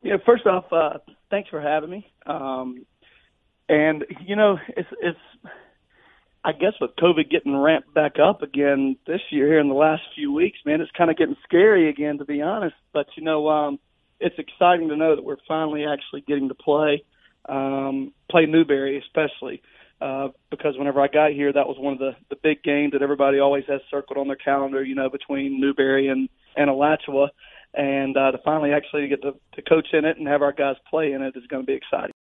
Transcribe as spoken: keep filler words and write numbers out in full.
Yeah, first off, uh, thanks for having me. Um, and you know, it's it's I guess with COVID getting ramped back up again this year here in the last few weeks, man, it's kind of getting scary again, to be honest. But you know, um, it's exciting to know that we're finally actually getting to play, um, play Newberry especially. Uh, because whenever I got here, that was one of the, the big games that everybody always has circled on their calendar, you know, between Newberry and, and Alachua. And uh, to finally actually get to, to coach in it and have our guys play in it is going to be exciting.